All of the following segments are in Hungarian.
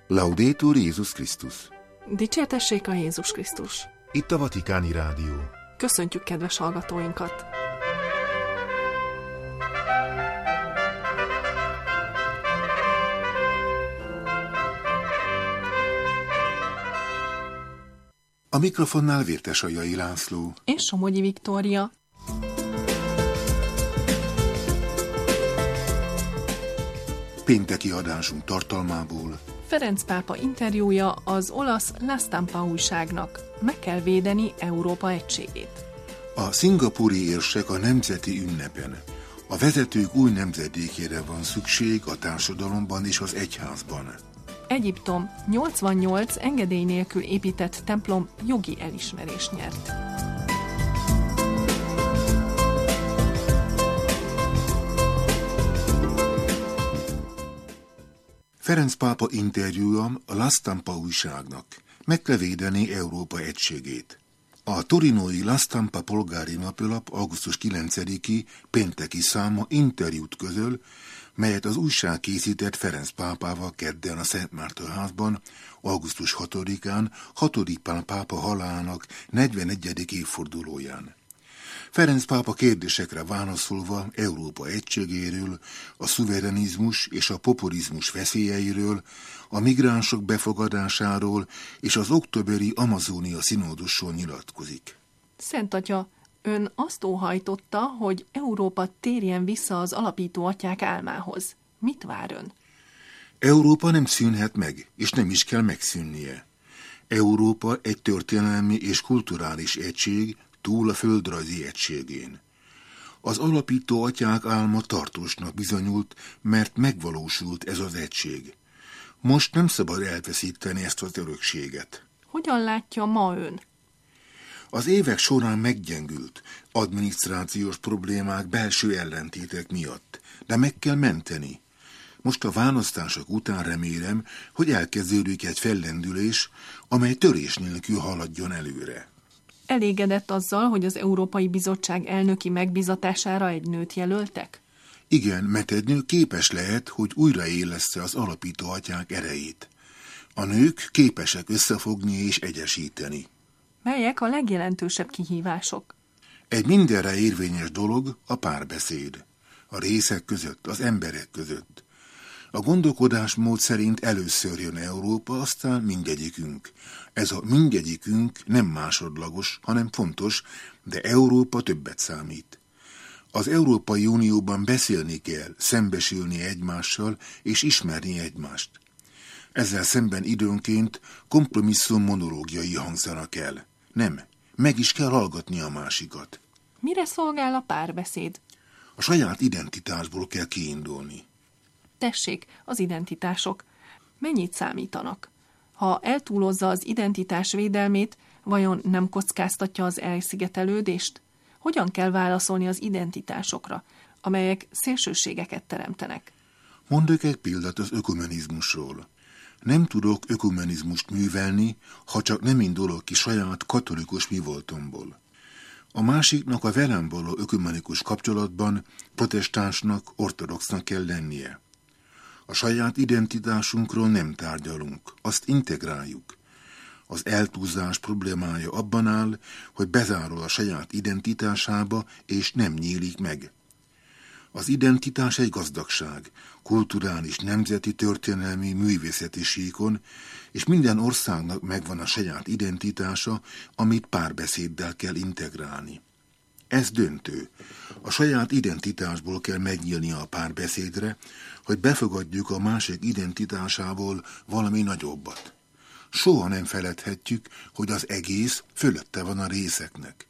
Laudetur Jézus Krisztus. Dicsértessék a Jézus Krisztus. Itt a Vatikáni Rádió. Köszöntjük kedves hallgatóinkat! A mikrofonnál Vértesajai László és Somogyi Viktória. Pénteki adásunk tartalmából: Ferenc pápa interjúja az olasz La Stampa újságnak. Meg kell védeni Európa egységét. A szingapúri érsek a nemzeti ünnepen. A vezetők új nemzedékére van szükség a társadalomban és az egyházban. Egyiptom 88 engedély nélkül épített templom jogi elismerést nyert. Ferenc pápa interjúja a La Stampa újságnak. Meg kell védeni Európa egységét. A torinói La Stampa polgári napilap augusztus 9-i pénteki száma interjút közöl, melyet az újság készített Ferenc pápával kedden a Szent Márton házban, augusztus 6-án, 6. Pál pápa halálának 41. évfordulóján. Ferenc pápa kérdésekre válaszolva Európa egységéről, a szuverenizmus és a populizmus veszélyeiről, a migránsok befogadásáról és az októberi Amazónia színódusról nyilatkozik. Szent Atya, ön azt óhajtotta, hogy Európa térjen vissza az alapító atyák álmához. Mit vár ön? Európa nem szűnhet meg, és nem is kell megszűnnie. Európa egy történelmi és kulturális egység, túl a földrajzi egységén. Az alapító atyák álma tartósnak bizonyult, mert megvalósult ez az egység. Most nem szabad elveszíteni ezt az örökséget. Hogyan látja ma ön? Az évek során meggyengült, adminisztrációs problémák, belső ellentétek miatt, de meg kell menteni. Most a választások után remélem, hogy elkezdődik egy fellendülés, amely törés nélkül haladjon előre. Elégedett azzal, hogy az Európai Bizottság elnöki megbizatására egy nőt jelöltek? Igen, mert egy nő képes lehet, hogy újraélessze az alapító atyák erejét. A nők képesek összefogni és egyesíteni. Melyek a legjelentősebb kihívások? Egy mindenre érvényes dolog a párbeszéd. A részek között, az emberek között. A gondolkodásmód szerint először jön Európa, aztán mindegyikünk. Ez a mindegyikünk nem másodlagos, hanem fontos, de Európa többet számít. Az Európai Unióban beszélni kell, szembesülni egymással és ismerni egymást. Ezzel szemben időnként kompromisszum monológiai hangzanak el. Nem, meg is kell hallgatni a másikat. Mire szolgál a párbeszéd? A saját identitásból kell kiindulni. Tessék, az identitások. Mennyit számítanak? Ha eltúlozza az identitás védelmét, vajon nem kockáztatja az elszigetelődést? Hogyan kell válaszolni az identitásokra, amelyek szélsőségeket teremtenek? Mondok egy példát az ökumenizmusról. Nem tudok ökumenizmust művelni, ha csak nem indulok ki saját katolikus mivoltomból. A másiknak a velem való ökumenikus kapcsolatban protestánsnak, ortodoxnak kell lennie. A saját identitásunkról nem tárgyalunk, azt integráljuk. Az eltúlzás problémája abban áll, hogy bezárul a saját identitásába, és nem nyílik meg. Az identitás egy gazdagság, kulturális, nemzeti, történelmi, művészeti síkon, és minden országnak megvan a saját identitása, amit párbeszéddel kell integrálni. Ez döntő. A saját identitásból kell megnyílnia a párbeszédre, hogy befogadjuk a másik identitásából valami nagyobbat. Soha nem feledhetjük, hogy az egész fölötte van a részeknek.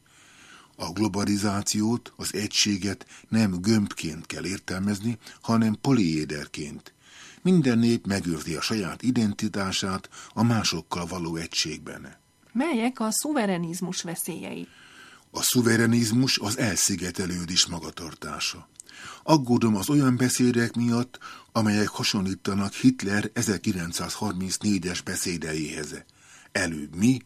A globalizációt, az egységet nem gömbként kell értelmezni, hanem poliéderként. Minden nép megőrzi a saját identitását a másokkal való egységben. Melyek a szuverenizmus veszélyei? A szuverenizmus az elszigetelődés magatartása. Aggódom az olyan beszédek miatt, amelyek hasonlítanak Hitler 1934-es beszédeihez. Előbb mi,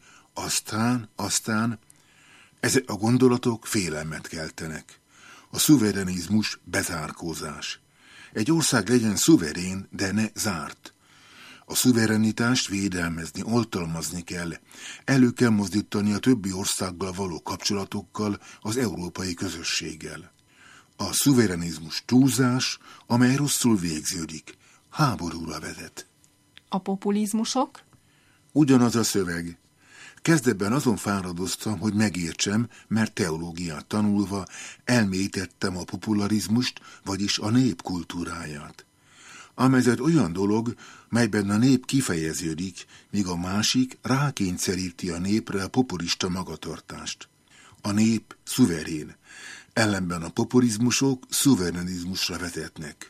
aztán... Ezek a gondolatok félelmet keltenek. A szuverenizmus bezárkózás. Egy ország legyen szuverén, de ne zárt. A szuverenitást védelmezni, oltalmazni kell. Elő kell mozdítani a többi országgal való kapcsolatokkal, az európai közösséggel. A szuverenizmus túlzás, amely rosszul végződik, háborúra vezet. A populizmusok? Ugyanaz a szöveg. Kezdetben azon fáradoztam, hogy megértsem, mert teológiát tanulva elmélyítettem a popularizmust, vagyis a nép kultúráját. Amezet olyan dolog, melyben a nép kifejeződik, míg a másik rákényszeríti a népre a populista magatartást. A nép szuverén, ellenben a populizmusok szuverenizmusra vezetnek.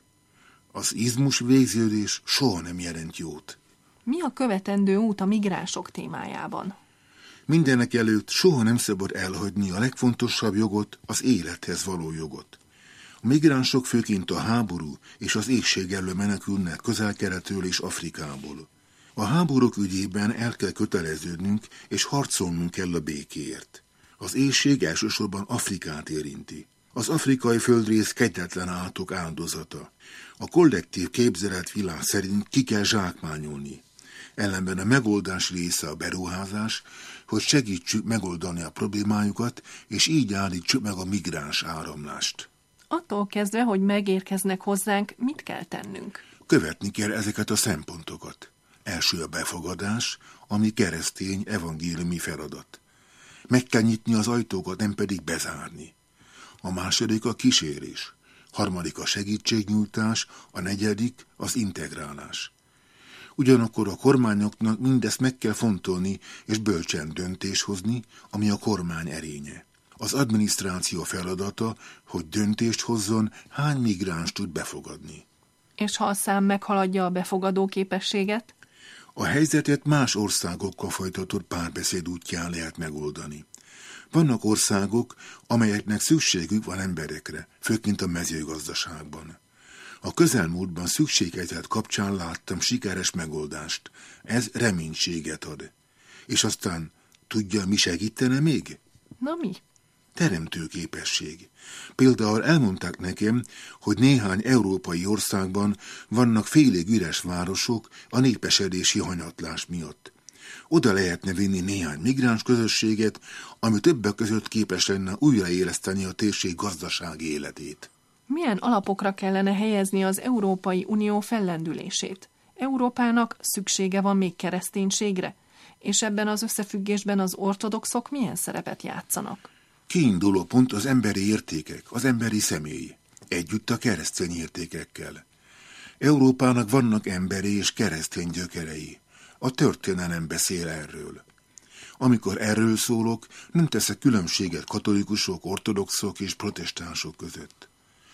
Az izmus végződés soha nem jelent jót. Mi a követendő út a migránsok témájában? Mindenek előtt soha nem szabad elhagyni a legfontosabb jogot, az élethez való jogot. A migránsok főként a háború és az éhség elől menekülnek Közel-Keletről és Afrikából. A háborúk ügyében el kell köteleződnünk, és harcolnunk kell a békéért. Az éhség elsősorban Afrikát érinti. Az afrikai földrész kegyetlen állatok áldozata. A kollektív képzeletvilág szerint ki kell zsákmányolni. Ellenben a megoldás része a beruházás, hogy segítsük megoldani a problémájukat, és így állítsuk meg a migráns áramlást. Attól kezdve, hogy megérkeznek hozzánk, mit kell tennünk? Követni kell ezeket a szempontokat. Első a befogadás, ami keresztény evangéliumi feladat. Meg kell nyitni az ajtókat, nem pedig bezárni. A második a kísérés, harmadik a segítségnyújtás, a negyedik az integrálás. Ugyanakkor a kormányoknak mindezt meg kell fontolni és bölcsen döntés hozni, ami a kormány erénye. Az adminisztráció feladata, hogy döntést hozzon, hány migráns tud befogadni. És ha a szám meghaladja a befogadó képességet? A helyzetet más országokkal folytatott párbeszéd útján lehet megoldani. Vannak országok, amelyeknek szükségük van emberekre, főként a mezőgazdaságban. A közelmúltban szükséghelyzet kapcsán láttam sikeres megoldást. Ez reménységet ad. És aztán tudja, mi segítene még? Na mi? Teremtőképesség. Például elmondták nekem, hogy néhány európai országban vannak félig üres városok a népesedési hanyatlás miatt. Oda lehetne vinni néhány migráns közösséget, ami többek között képes lenne újraéleszteni a térség gazdasági életét. Milyen alapokra kellene helyezni az Európai Unió fellendülését? Európának szüksége van még kereszténységre? És ebben az összefüggésben az ortodoxok milyen szerepet játszanak? Kiinduló pont az emberi értékek, az emberi személy, együtt a keresztény értékekkel. Európának vannak emberi és keresztény gyökerei. A történelem beszél erről. Amikor erről szólok, nem teszek különbséget katolikusok, ortodoxok és protestánsok között.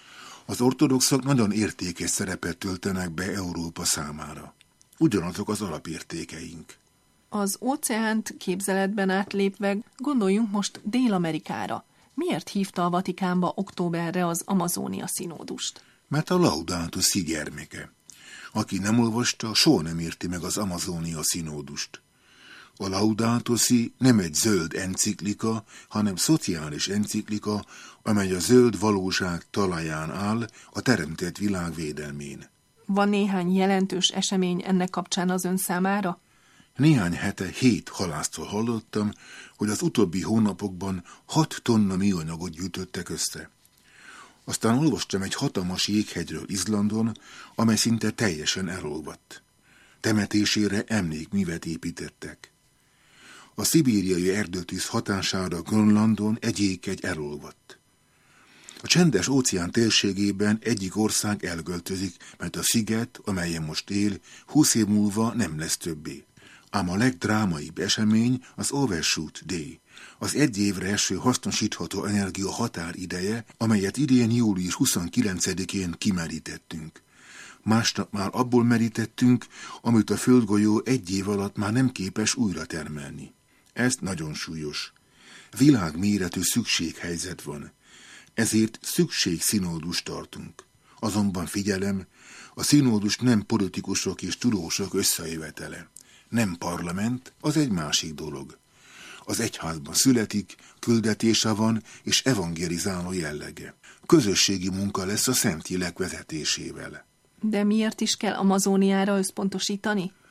Az ortodoxok nagyon értékes szerepet töltenek be Európa számára. Ugyanazok az alapértékeink. Az óceánt képzeletben átlépve gondoljunk most Dél-Amerikára. Miért hívta a Vatikánba októberre az Amazónia színódust? Mert a Laudato Si gyermeke. Aki nem olvasta, soha nem érti meg az Amazónia színódust. A Laudato Si nem egy zöld enciklika, hanem szociális enciklika, amely a zöld valóság talaján áll a teremtett világ védelmén. Van néhány jelentős esemény ennek kapcsán az ön számára? Néhány hete 7 halásztól hallottam, hogy az utóbbi hónapokban 6 tonna műanyagot gyűjtöttek össze. Aztán olvastam egy hatalmas jéghegyről Izlandon, amely szinte teljesen elolvadt. Temetésére emlékművet építettek. A szibériai erdőtűz hatására Grönlandon egy jéghegy elolvadt. A csendes óceán térségében egyik ország elköltözik, mert a sziget, amelyen most él, 20 év múlva nem lesz többé. Ám a legdrámaibb esemény az Overshoot Day, az egy évre eső hasznosítható energia határideje, amelyet idén július 29-én kimerítettünk. Másnap már abból merítettünk, amit a földgolyó egy év alatt már nem képes újra termelni. Ez nagyon súlyos. Világméretű szükséghelyzet van. Ezért szükségszínódust tartunk. Azonban figyelem, a színódus nem politikusok és tudósok összejövetele. Nem parlament, az egy másik dolog. Az egyházban születik, küldetése van és evangelizáló jellege. Közösségi munka lesz a Szentlélek vezetésével. De miért is kell Amazóniára összpontosítani?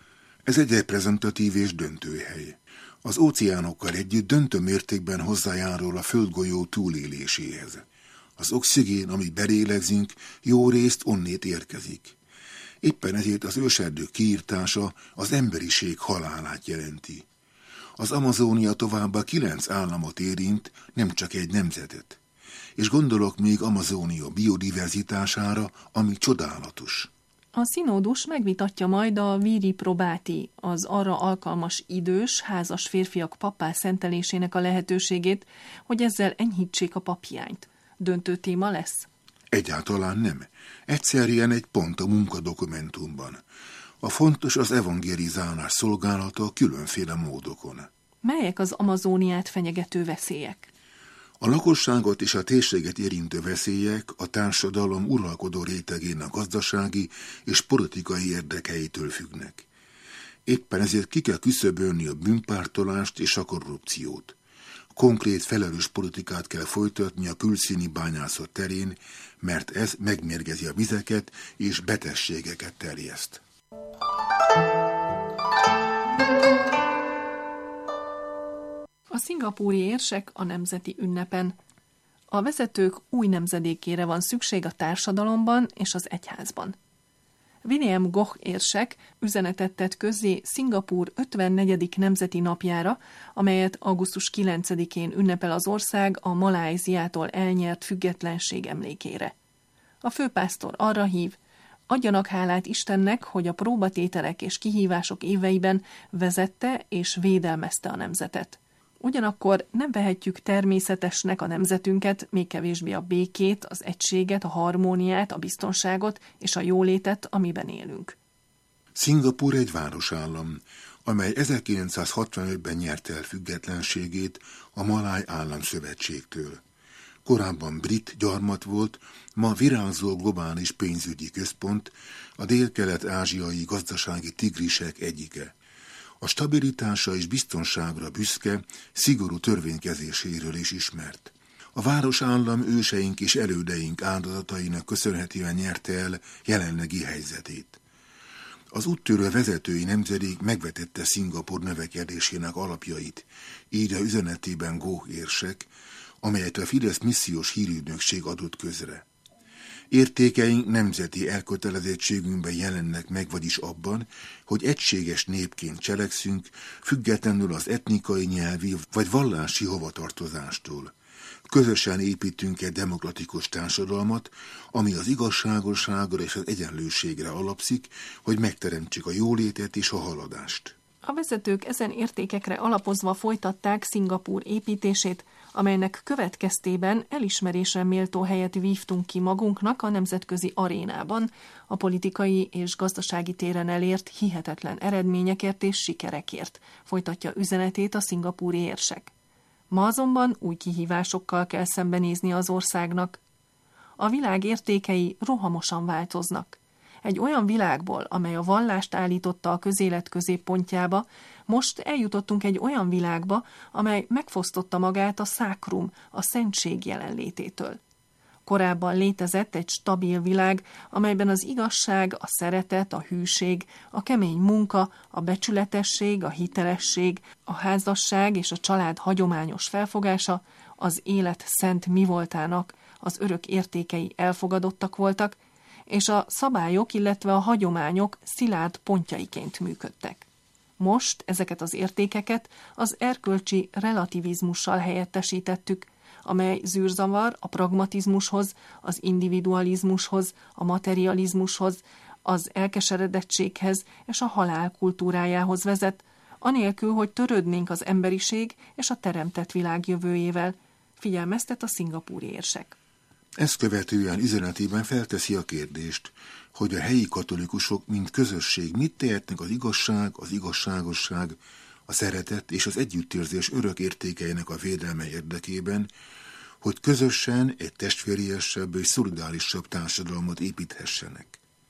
Ez egy reprezentatív és döntőhely. Az óceánokkal együtt döntő mértékben hozzájárul a földgolyó túléléséhez. Az oxigén, amit belélegzünk, jó részt onnét érkezik. Éppen ezért az őserdők kiirtása az emberiség halálát jelenti. Az Amazónia továbbá 9 államot érint, nem csak egy nemzetet. És gondolok még Amazónia biodiverzitására, ami csodálatos. A színódus megvitatja majd a viri probáti, az arra alkalmas idős, házas férfiak pappá szentelésének a lehetőségét, hogy ezzel enyhítsék a paphiányt. Döntő téma lesz? Egyáltalán nem. Egyszerűen egy pont a munkadokumentumban. A fontos az evangelizálás szolgálata különféle módokon. Melyek az Amazóniát fenyegető veszélyek? A lakosságot és a térséget érintő veszélyek a társadalom uralkodó rétegének gazdasági és politikai érdekeitől függnek. Éppen ezért ki kell küszöbölni a bűnpártolást és a korrupciót. Konkrét felelős politikát kell folytatni a külszíni bányászat terén, mert ez megmérgezi a vizeket és betegségeket terjeszt. A szingapúri érsek a nemzeti ünnepen. A vezetők új nemzedékére van szükség a társadalomban és az egyházban. William Goh érsek üzenetet tett közzé Szingapúr 54. nemzeti napjára, amelyet augusztus 9-én ünnepel az ország a Malajziától elnyert függetlenség emlékére. A főpásztor arra hív, adjanak hálát Istennek, hogy a próbatételek és kihívások éveiben vezette és védelmezte a nemzetet. Ugyanakkor nem vehetjük természetesnek a nemzetünket, még kevésbé a békét, az egységet, a harmóniát, a biztonságot és a jólétet, amiben élünk. Szingapúr egy városállam, amely 1965-ben nyerte el függetlenségét a Maláj Államszövetségtől. Korábban brit gyarmat volt, ma virágzó globális pénzügyi központ, a dél-kelet-ázsiai gazdasági tigrisek egyike. A stabilitása és biztonságra büszke, szigorú törvénykezéséről is ismert. A városállam őseink és elődeink áldozatainak köszönhetően nyerte el jelenlegi helyzetét. Az úttörő vezetői nemzedék megvetette Szingapúr növekedésének alapjait, írja üzenetében Goh érsek, amelyet a Fidesz missziós hírügynökség adott közre. Értékeink nemzeti elkötelezettségünkben jelennek meg, vagyis abban, hogy egységes népként cselekszünk, függetlenül az etnikai, nyelvi vagy vallási hovatartozástól. Közösen építünk egy demokratikus társadalmat, ami az igazságosságra és az egyenlőségre alapszik, hogy megteremtsük a jólétet és a haladást. A vezetők ezen értékekre alapozva folytatták Szingapúr építését, amelynek következtében elismerésre méltó helyet vívtunk ki magunknak a nemzetközi arénában, a politikai és gazdasági téren elért hihetetlen eredményekért és sikerekért, folytatja üzenetét a szingapúri érsek. Ma azonban új kihívásokkal kell szembenézni az országnak. A világ értékei rohamosan változnak. Egy olyan világból, amely a vallást állította a közélet középpontjába, most eljutottunk egy olyan világba, amely megfosztotta magát a szákrum, a szentség jelenlététől. Korábban létezett egy stabil világ, amelyben az igazság, a szeretet, a hűség, a kemény munka, a becsületesség, a hitelesség, a házasság és a család hagyományos felfogása, az élet szent mivoltának, az örök értékei elfogadottak voltak, és a szabályok, illetve a hagyományok szilárd pontjaiként működtek. Most ezeket az értékeket az erkölcsi relativizmussal helyettesítettük, amely zűrzavar a pragmatizmushoz, az individualizmushoz, a materializmushoz, az elkeseredettséghez és a halál kultúrájához vezet, anélkül, hogy törődnénk az emberiség és a teremtett világ jövőjével, figyelmeztet a szingapúri érsek. Ezt követően üzenetében felteszi a kérdést, hogy a helyi katolikusok, mint közösség mit tehetnek az igazság, az igazságosság, a szeretet és az együttérzés örök értékeinek a védelme érdekében, hogy közösen egy testvériesebb és szolidárisabb társadalmat építhessenek.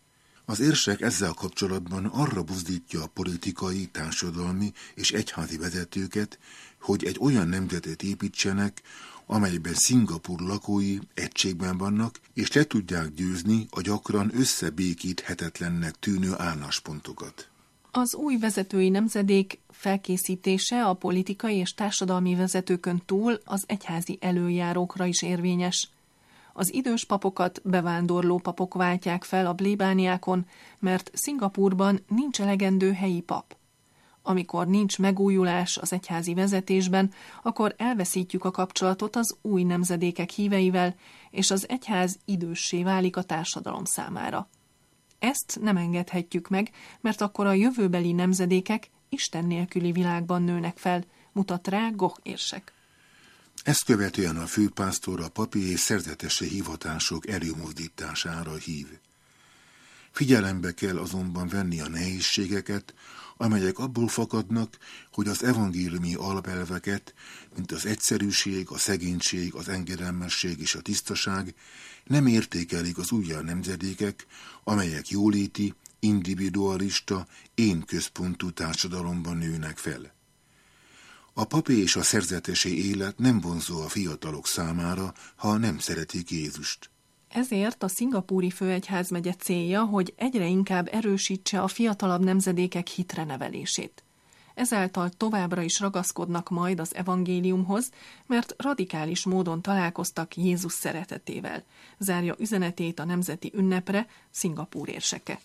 Az érsek ezzel kapcsolatban arra buzdítja a politikai, társadalmi és egyházi vezetőket, hogy egy olyan nemzetet építsenek, amelyben Szingapúr lakói egységben vannak, és le tudják győzni a gyakran összebékíthetetlennek tűnő álláspontokat. Az új vezetői nemzedék felkészítése a politikai és társadalmi vezetőkön túl az egyházi elöljárókra is érvényes. Az idős papokat bevándorló papok váltják fel a plébániákon, mert Szingapúrban nincs elegendő helyi pap. Amikor nincs megújulás az egyházi vezetésben, akkor elveszítjük a kapcsolatot az új nemzedékek híveivel, és az egyház időssé válik a társadalom számára. Ezt nem engedhetjük meg, mert akkor a jövőbeli nemzedékek Isten nélküli világban nőnek fel, mutat rá Goch érsek. Ezt követően a főpásztor a papi és szerzetesi hivatások előmozdítására hív. Figyelembe kell azonban venni a nehézségeket, amelyek abból fakadnak, hogy az evangéliumi alapelveket, mint az egyszerűség, a szegénység, az engedelmesség és a tisztaság nem értékelik az újjá nemzedékek, amelyek jóléti, individualista, én központú társadalomban nőnek fel. A papi és a szerzetesi élet nem vonzó a fiatalok számára, ha nem szeretik Jézust. Ezért a szingapúri főegyházmegye célja, hogy egyre inkább erősítse a fiatalabb nemzedékek hitre nevelését. Ezáltal továbbra is ragaszkodnak majd az evangéliumhoz, mert radikális módon találkoztak Jézus szeretetével. Zárja üzenetét a nemzeti ünnepre Szingapúr érseke.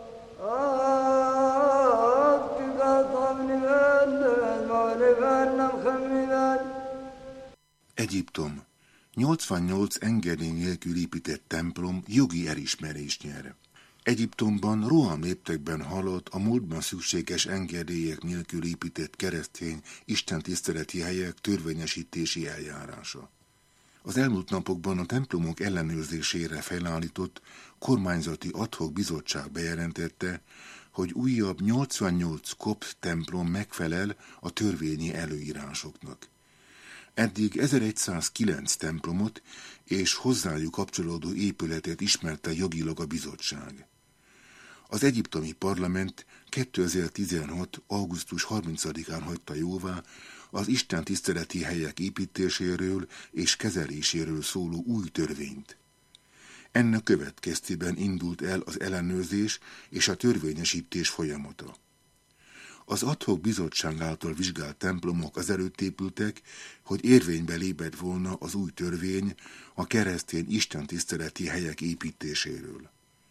Egyiptom. 88 engedély nélkül épített templom jogi elismerést nyer. Egyiptomban rohamléptekben halott a múltban szükséges engedélyek nélkül épített keresztény istentiszteleti helyek törvényesítési eljárása. Az elmúlt napokban a templomok ellenőrzésére felállított kormányzati ad hoc bizottság bejelentette, hogy újabb 88 kopt templom megfelel a törvényi előírásoknak. Eddig 1109 templomot és hozzájuk kapcsolódó épületet ismerte jogilag a bizottság. Az egyiptomi parlament 2016. augusztus 30-án hagyta jóvá az istentiszteleti helyek építéséről és kezeléséről szóló új törvényt. Ennek következtében indult el az ellenőrzés és a törvényesítés folyamata. Az ad hoc bizottság által vizsgált templomok azelőtt épültek, hogy érvénybe lépett volna az új törvény a keresztény istentiszteleti helyek építéséről.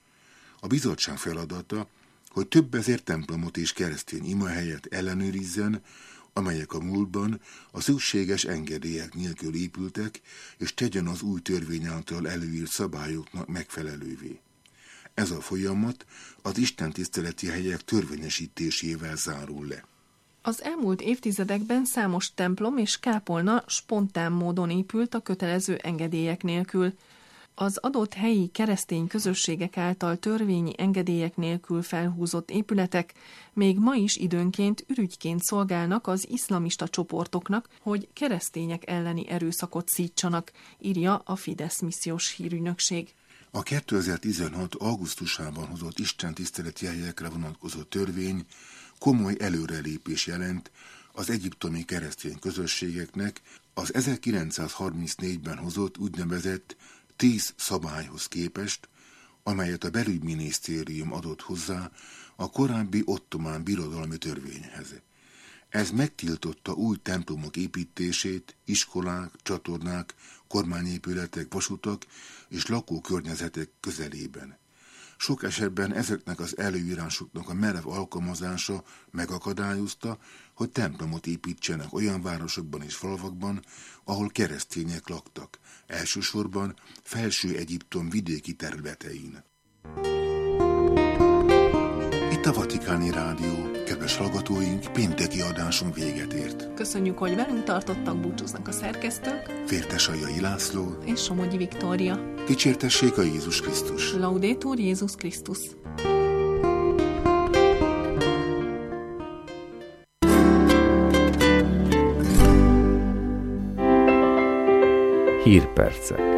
A bizottság feladata, hogy több ezer templomot és keresztény imahelyet ellenőrizzen, amelyek a múltban a szükséges engedélyek nélkül épültek, és tegyen az új törvény által előírt szabályoknak megfelelővé. Ez a folyamat az istentiszteleti helyek törvényesítésével zárul le. Az elmúlt évtizedekben számos templom és kápolna spontán módon épült a kötelező engedélyek nélkül. Az adott helyi keresztény közösségek által törvényi engedélyek nélkül felhúzott épületek még ma is időnként ürügyként szolgálnak az iszlamista csoportoknak, hogy keresztények elleni erőszakot szítsanak, írja a Fidesz missziós hírügynökség. A 2016. augusztusában hozott istentiszteleti helyekre vonatkozó törvény komoly előrelépés jelent az egyiptomi keresztény közösségeknek az 1934-ben hozott úgynevezett 10 szabályhoz képest, amelyet a belügyminisztérium adott hozzá a korábbi ottomán birodalmi törvényhez. Ez megtiltotta új templomok építését, iskolák, csatornák, kormányépületek, vasutak és lakókörnyezetek közelében. Sok esetben ezeknek az előírásoknak a merev alkalmazása megakadályozta, hogy templomot építsenek olyan városokban és falvakban, ahol keresztények laktak, elsősorban Felső Egyiptom vidéki területein. Itt a Vatikáni Rádió, kedves hallgatóink, pénteki adáson véget ért. Köszönjük, hogy velünk tartottak, búcsúznak a szerkesztők, Vértesajai László és Somogyi Viktória. Dicsértessék a Jézus Krisztus! Laudetur Jézus Krisztus! Hírpercek.